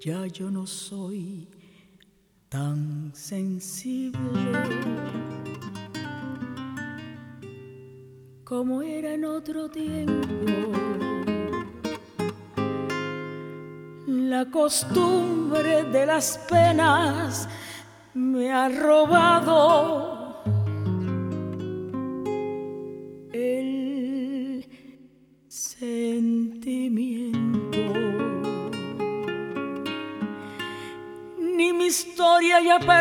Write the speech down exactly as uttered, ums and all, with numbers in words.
Ya yo no soy tan sensible como era en otro tiempo. La costumbre de las penas me ha robado el sentimiento. Ni mi historia ya